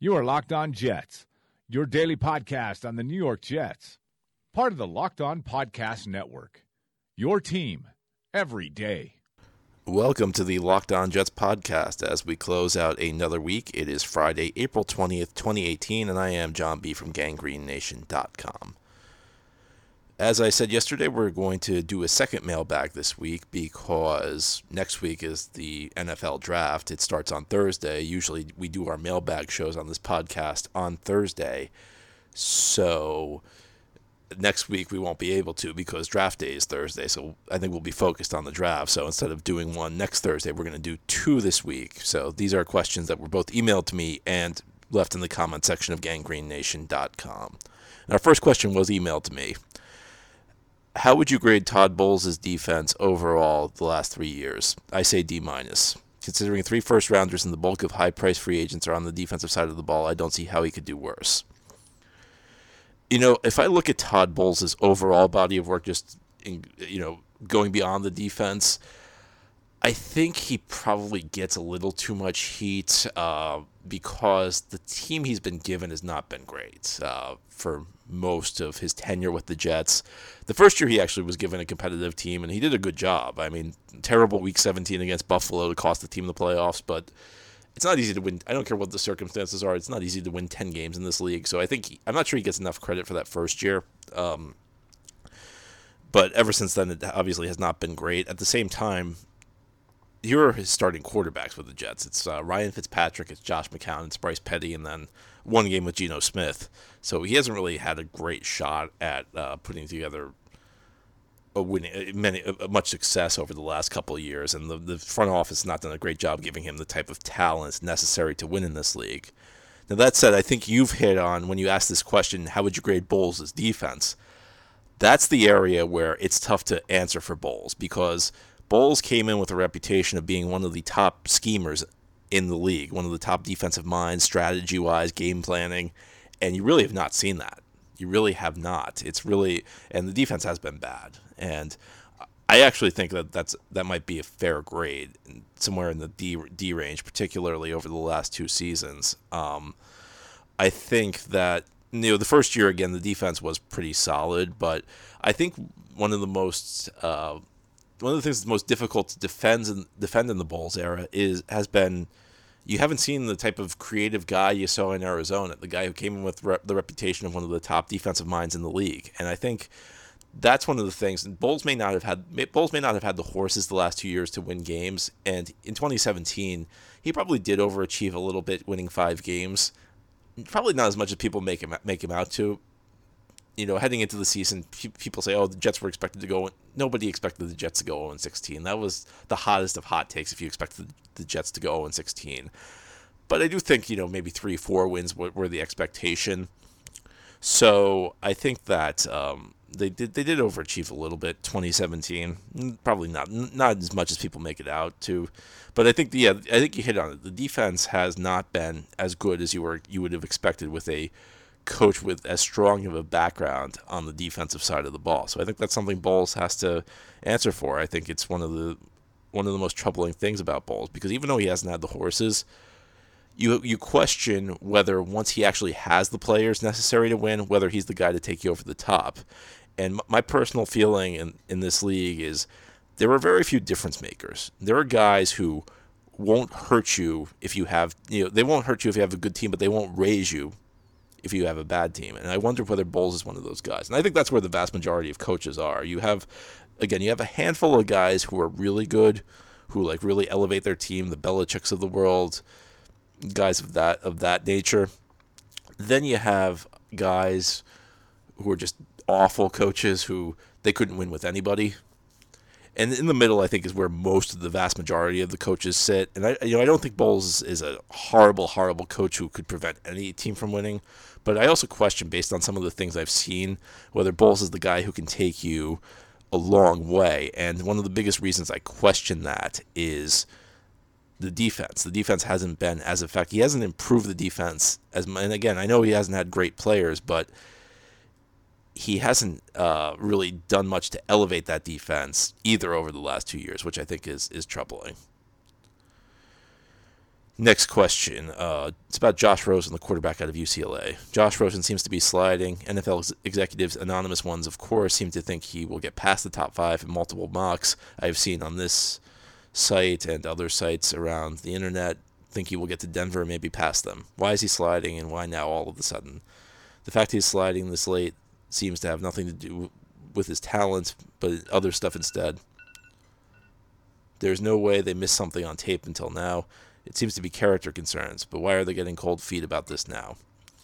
You are Locked On Jets, your daily podcast on the New York Jets. Part of the Locked On Podcast Network, your team every day. Welcome to the Locked On Jets podcast as we close out another week. It is Friday, April 20th, 2018, and I am John B. from GangreneNation.com. As I said yesterday, we're going to do a second mailbag this week because next week is the NFL draft. It starts on Thursday. Usually we do our mailbag shows on this podcast on Thursday. So next week we won't be able to because draft day is Thursday. So I think we'll be focused on the draft. So instead of doing one next Thursday, we're going to do two this week. So these are questions that were both emailed to me and left in the comment section of GangreneNation.com. And our first question was emailed to me. How would you grade Todd Bowles' defense overall the last 3 years? I say D-. Considering 3 first-rounders and the bulk of high-priced free agents are on the defensive side of the ball, I don't see how he could do worse. You know, if I look at Todd Bowles' overall body of work, just going beyond the defense, I think he probably gets a little too much heat because the team he's been given has not been great for most of his tenure with the Jets. The first year he actually was given a competitive team, and he did a good job. I mean, terrible Week 17 against Buffalo to cost the team the playoffs, but it's not easy to win. I don't care what the circumstances are. It's not easy to win 10 games in this league. So I'm not sure he gets enough credit for that first year. But ever since then, it obviously has not been great. At the same time, here are his starting quarterbacks with the Jets. It's Ryan Fitzpatrick, it's Josh McCown, it's Bryce Petty, and then one game with Geno Smith. So he hasn't really had a great shot at putting together much success over the last couple of years, and the front office has not done a great job giving him the type of talent necessary to win in this league. Now that said, I think you've hit on, when you asked this question, how would you grade Bowles' defense? That's the area where it's tough to answer for Bowles, because Bowles came in with a reputation of being one of the top schemers in the league, one of the top defensive minds, strategy-wise, game planning, and you really have not seen that. You really have not. And the defense has been bad. And I actually think that might be a fair grade, somewhere in the D range, particularly over the last 2 seasons. I think that the first year, again, the defense was pretty solid, but I think one of the things that's most difficult to defend in the Bowles era has been, you haven't seen the type of creative guy you saw in Arizona, the guy who came in with the reputation of one of the top defensive minds in the league. And I think that's one of the things. Bowles may not have had the horses the last 2 years to win games. And in 2017, he probably did overachieve a little bit, winning 5 games. Probably not as much as people make him out to. Heading into the season, people say, "Oh, the Jets were expected to go." Nobody expected the Jets to go 0-16. That was the hottest of hot takes if you expected the Jets to go 0-16. But I do think maybe 3-4 wins were the expectation. So I think that they did overachieve a little bit. 2017, probably not as much as people make it out to. But I think you hit on it. The defense has not been as good as you would have expected with a coach with as strong of a background on the defensive side of the ball. So I think that's something Bowles has to answer for. I think it's one of the most troubling things about Bowles, because even though he hasn't had the horses, you question whether once he actually has the players necessary to win, whether he's the guy to take you over the top. And my personal feeling in this league is there are very few difference makers. There are guys who won't hurt you if you have, they won't hurt you if you have a good team, but they won't raise you if you have a bad team. And I wonder whether Bowles is one of those guys. And I think that's where the vast majority of coaches are. You have a handful of guys who are really good, who really elevate their team, the Belichicks of the world, guys of that nature. Then you have guys who are just awful coaches who they couldn't win with anybody. And in the middle, I think, is where most of the vast majority of the coaches sit. And I don't think Bowles is a horrible, horrible coach who could prevent any team from winning. But I also question, based on some of the things I've seen, whether Bowles is the guy who can take you a long way. And one of the biggest reasons I question that is the defense. The defense hasn't been as effective. He hasn't improved the defense as much. And again, I know he hasn't had great players, but he hasn't really done much to elevate that defense either over the last 2 years, which I think is troubling. Next question. It's about Josh Rosen, the quarterback out of UCLA. Josh Rosen seems to be sliding. NFL executives, anonymous ones, of course, seem to think he will get past the top 5 in multiple mocks I've seen on this site and other sites around the internet. Think he will get to Denver and maybe past them. Why is he sliding, and why now all of a sudden? The fact he's sliding this late seems to have nothing to do with his talent, but other stuff instead. There's no way they missed something on tape until now. It seems to be character concerns, but why are they getting cold feet about this now?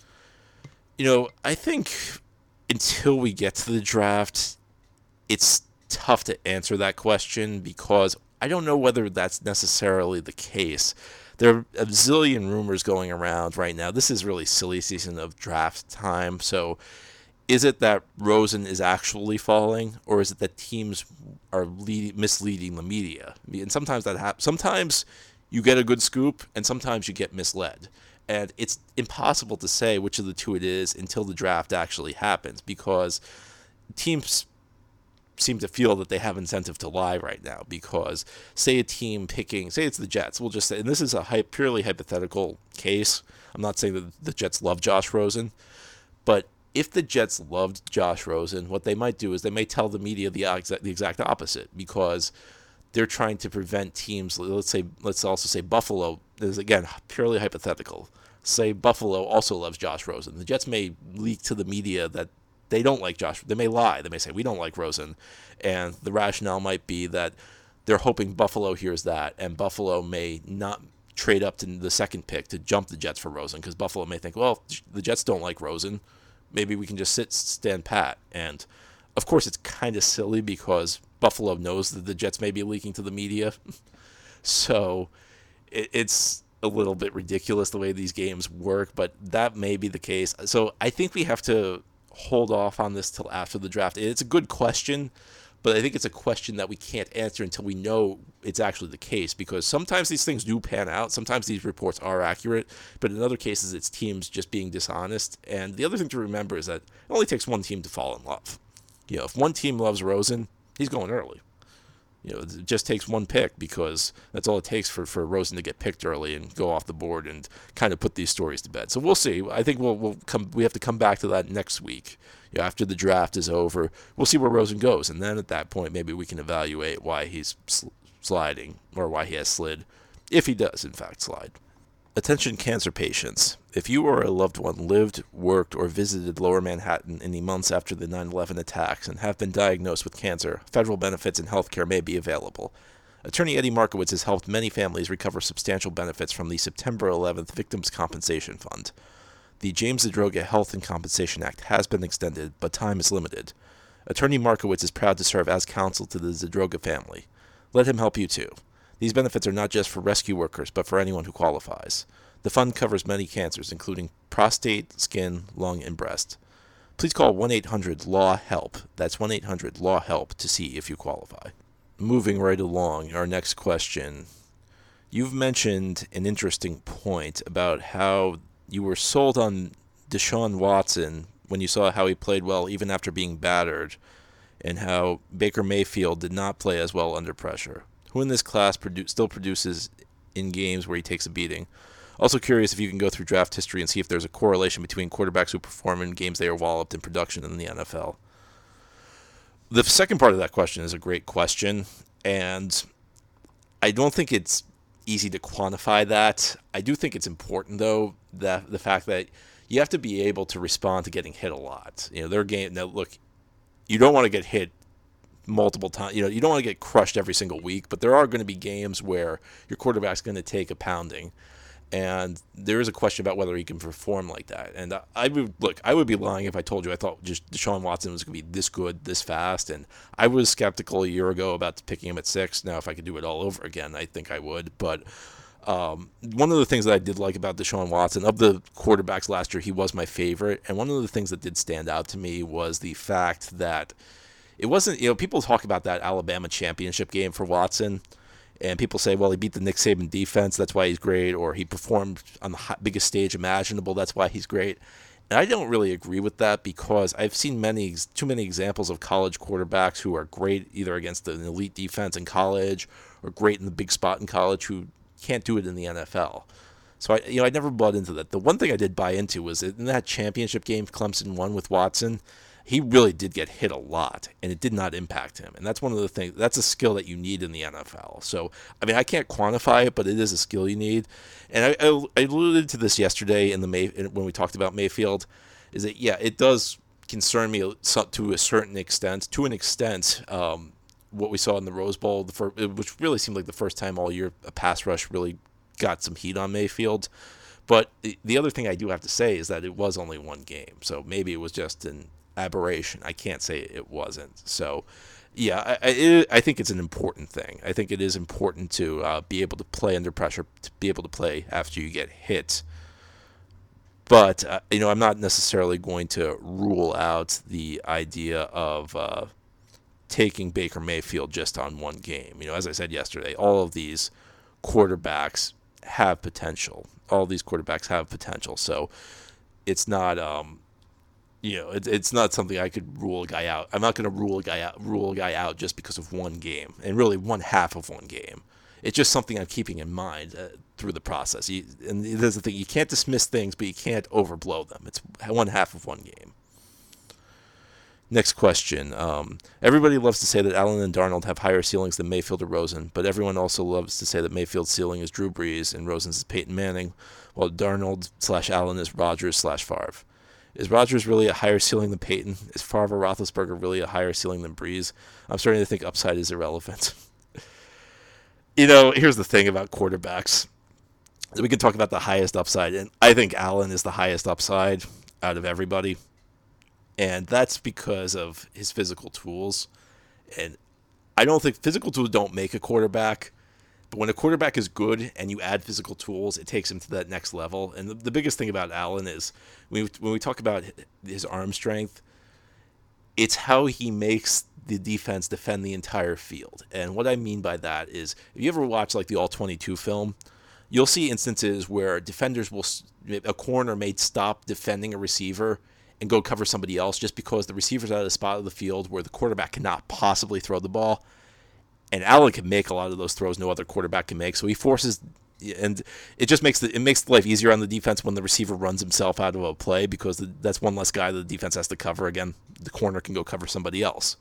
I think until we get to the draft, it's tough to answer that question because I don't know whether that's necessarily the case. There are a zillion rumors going around right now. This is really silly season of draft time, so is it that Rosen is actually falling, or is it that teams are misleading the media? And sometimes that happens. Sometimes you get a good scoop, and sometimes you get misled. And it's impossible to say which of the two it is until the draft actually happens, because teams seem to feel that they have incentive to lie right now. Because say a team picking, say it's the Jets, we'll just say, and this is a purely hypothetical case. I'm not saying that the Jets love Josh Rosen, but if the Jets loved Josh Rosen, what they might do is they may tell the media the exact opposite, because they're trying to prevent teams. Let's also say Buffalo. This is again purely hypothetical. Say Buffalo also loves Josh Rosen. The Jets may leak to the media that they don't like Josh. They may lie. They may say we don't like Rosen, and the rationale might be that they're hoping Buffalo hears that, and Buffalo may not trade up to the second pick to jump the Jets for Rosen, because Buffalo may think, well, the Jets don't like Rosen. Maybe we can just stand pat. And of course, it's kind of silly because Buffalo knows that the Jets may be leaking to the media. So it's a little bit ridiculous the way these games work, but that may be the case. So I think we have to hold off on this till after the draft. It's a good question, but I think it's a question that we can't answer until we know it's actually the case, because sometimes these things do pan out. Sometimes these reports are accurate, but in other cases, it's teams just being dishonest. And the other thing to remember is that it only takes one team to fall in love. If one team loves Rosen, he's going early. It just takes one pick, because that's all it takes for Rosen to get picked early and go off the board and kind of put these stories to bed. So we'll see. I think we have to come back to that next week. After the draft is over, we'll see where Rosen goes, and then at that point, maybe we can evaluate why he's sliding, or why he has slid, if he does in fact slide. Attention cancer patients. If you or a loved one lived, worked, or visited Lower Manhattan in the months after the 9/11 attacks and have been diagnosed with cancer, federal benefits and health care may be available. Attorney Eddie Markowitz has helped many families recover substantial benefits from the September 11th Victims Compensation Fund. The James Zadroga Health and Compensation Act has been extended, but time is limited. Attorney Markowitz is proud to serve as counsel to the Zadroga family. Let him help you too. These benefits are not just for rescue workers, but for anyone who qualifies. The fund covers many cancers, including prostate, skin, lung, and breast. Please call 1-800-LAW-HELP. That's 1-800-LAW-HELP to see if you qualify. Moving right along, our next question. You've mentioned an interesting point about how you were sold on Deshaun Watson when you saw how he played well even after being battered, and how Baker Mayfield did not play as well under pressure. Who in this class still produces in games where he takes a beating? Also curious if you can go through draft history and see if there's a correlation between quarterbacks who perform in games they are walloped in production in the NFL. The second part of that question is a great question, and I don't think it's easy to quantify that. I do think it's important, though, that the fact that you have to be able to respond to getting hit a lot. Their game. Now, look, you don't want to get hit multiple times. You don't want to get crushed every single week, but there are going to be games where your quarterback's going to take a pounding, and there is a question about whether he can perform like that. And I would be lying if I told you I thought just Deshaun Watson was going to be this good, this fast. And I was skeptical a year ago about picking him at 6. Now, if I could do it all over again, I think I would. But one of the things that I did like about Deshaun Watson, of the quarterbacks last year, he was my favorite. And one of the things that did stand out to me was the fact that it wasn't, people talk about that Alabama championship game for Watson, and people say, well, he beat the Nick Saban defense, that's why he's great, or he performed on the biggest stage imaginable, that's why he's great. And I don't really agree with that, because I've seen too many examples of college quarterbacks who are great either against an elite defense in college or great in the big spot in college who can't do it in the NFL. So I never bought into that. The one thing I did buy into was in that championship game Clemson won with Watson, he really did get hit a lot, and it did not impact him. And that's one of the things. That's a skill that you need in the NFL. So I can't quantify it, but it is a skill you need. And I alluded to this yesterday when we talked about Mayfield, is that it does concern me to a certain extent. To an extent, what we saw in the Rose Bowl, which really seemed like the first time all year a pass rush really got some heat on Mayfield. But the other thing I do have to say is that it was only one game, so maybe it was just an aberration. I can't say it wasn't. So, I think it's an important thing. I think it is important to be able to play under pressure, to be able to play after you get hit. But, I'm not necessarily going to rule out the idea of taking Baker Mayfield just on one game. As I said yesterday, all of these quarterbacks have potential. So it's not, it's not something I could rule a guy out. I'm not going to rule a guy out just because of one game, and really one half of one game. It's just something I'm keeping in mind through the process. And there's the thing: you can't dismiss things, but you can't overblow them. It's one half of one game. Next question. Everybody loves to say that Allen and Darnold have higher ceilings than Mayfield or Rosen, but everyone also loves to say that Mayfield's ceiling is Drew Brees and Rosen's is Peyton Manning, while Darnold/Allen is Rodgers/Favre. Is Rodgers really a higher ceiling than Peyton? Is Favre or Roethlisberger really a higher ceiling than Brees? I'm starting to think upside is irrelevant. Here's the thing about quarterbacks. We can talk about the highest upside, and I think Allen is the highest upside out of everybody. And that's because of his physical tools. And I don't think physical tools don't make a quarterback. But when a quarterback is good and you add physical tools, it takes him to that next level. And the biggest thing about Allen is when we talk about his arm strength, it's how he makes the defense defend the entire field. And what I mean by that is, if you ever watch like the All-22 film, you'll see instances where a corner may stop defending a receiver and go cover somebody else just because the receiver's at a spot of the field where the quarterback cannot possibly throw the ball. And Allen can make a lot of those throws no other quarterback can make. So he forces, and it makes life easier on the defense when the receiver runs himself out of a play, because that's one less guy that the defense has to cover. Again, the corner can go cover somebody else.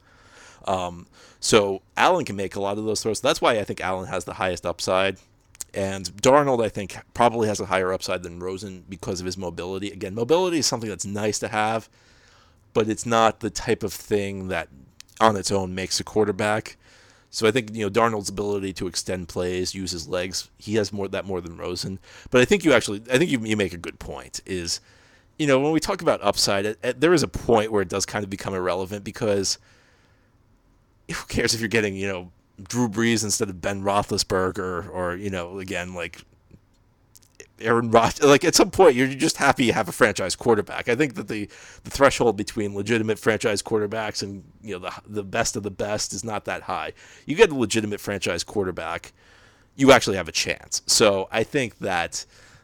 So Allen can make a lot of those throws. That's why I think Allen has the highest upside. And Darnold, I think, probably has a higher upside than Rosen because of his mobility. Again, mobility is something that's nice to have, but it's not the type of thing that on its own makes a quarterback. So I think, Darnold's ability to extend plays, use his legs, he has more than Rosen. But I think you make a good point is, when we talk about upside, there is a point where it does kind of become irrelevant, because who cares if you're getting, Drew Brees instead of Ben Roethlisberger, or again, like Aaron Rodgers. Like, at some point, you're just happy you have a franchise quarterback. I think that the threshold between legitimate franchise quarterbacks and the best of the best is not that high. You get a legitimate franchise quarterback, you actually have a chance. So I think that's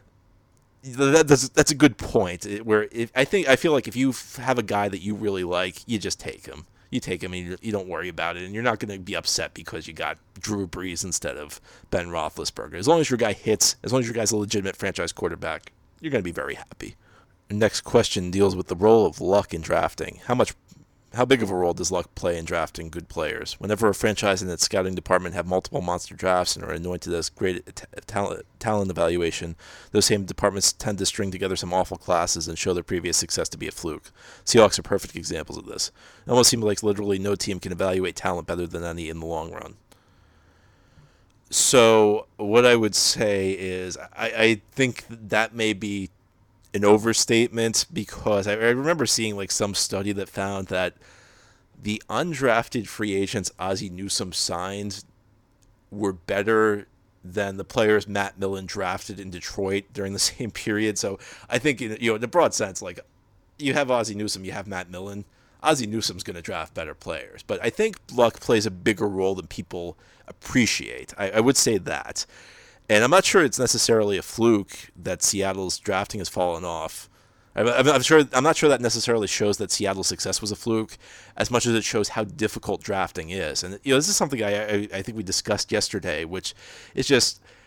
a good point. I feel like if you have a guy that you really like, you just take him. You take him and you don't worry about it, and you're not going to be upset because you got Drew Brees instead of Ben Roethlisberger. As long as your guy hits, as long as your guy's a legitimate franchise quarterback, you're going to be very happy. The next question deals with the role of luck in drafting. How big of a role does luck play in drafting good players? Whenever a franchise and its scouting department have multiple monster drafts and are anointed as great talent evaluation, those same departments tend to string together some awful classes and show their previous success to be a fluke. Seahawks are perfect examples of this. It almost seems like literally no team can evaluate talent better than any in the long run. So what I would say is I think that may be an overstatement, because I remember seeing like some study that found that the undrafted free agents Ozzie Newsome signed were better than the players Matt Millen drafted in Detroit during the same period. So I think, in a broad sense, like, you have Ozzie Newsome, you have Matt Millen. Ozzie Newsome's going to draft better players. But I think luck plays a bigger role than people appreciate. I would say that. And I'm not sure it's necessarily a fluke that Seattle's drafting has fallen off. I'm not sure that necessarily shows that Seattle's success was a fluke, as much as it shows how difficult drafting is. And this is something I think we discussed yesterday, which is just,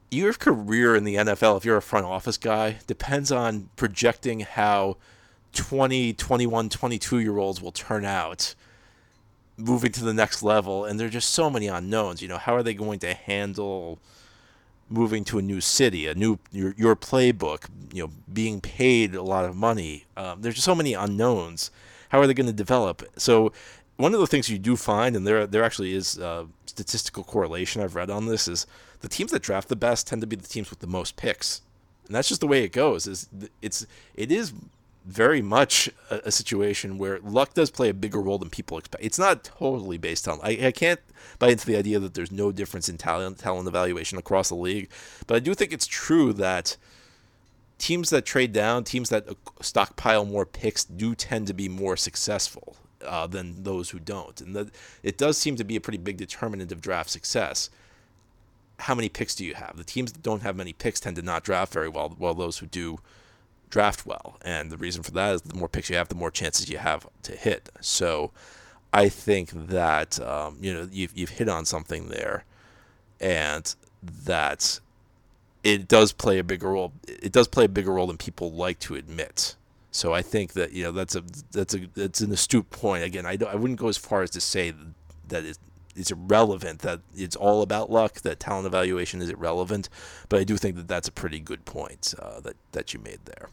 your career in the NFL, if you're a front office guy, depends on projecting how 20, 21, 22-year-olds will turn out moving to the next level. And there are just so many unknowns. How are they going to handle moving to a new city, your playbook, being paid a lot of money. There's just so many unknowns. How are they going to develop? So one of the things you do find, and there actually is statistical correlation I've read on this, is the teams that draft the best tend to be the teams with the most picks. And that's just the way it goes. It is very much a situation where luck does play a bigger role than people expect. It's not totally based on... I can't buy into the idea that there's no difference in talent evaluation across the league, but I do think it's true that teams that trade down, teams that stockpile more picks do tend to be more successful than those who don't. And it does seem to be a pretty big determinant of draft success. How many picks do you have? The teams that don't have many picks tend to not draft very well, while those who do draft well. And the reason for that is the more picks you have, the more chances you have to hit. So I think that you've hit on something there, and that it does play a bigger role. It does play a bigger role than people like to admit. So I think that that's an astute point. Again, I wouldn't go as far as to say that it's irrelevant, that it's all about luck, that talent evaluation is irrelevant, but I do think that that's a pretty good point that you made there.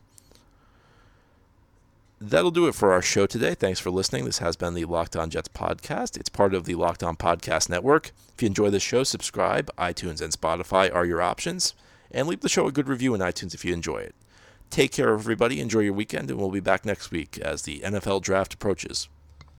That'll do it for our show today. Thanks for listening. This has been the Locked On Jets podcast. It's part of the Locked On Podcast Network. If you enjoy this show, subscribe. iTunes and Spotify are your options. And leave the show a good review in iTunes if you enjoy it. Take care, everybody. Enjoy your weekend, and we'll be back next week as the NFL Draft approaches.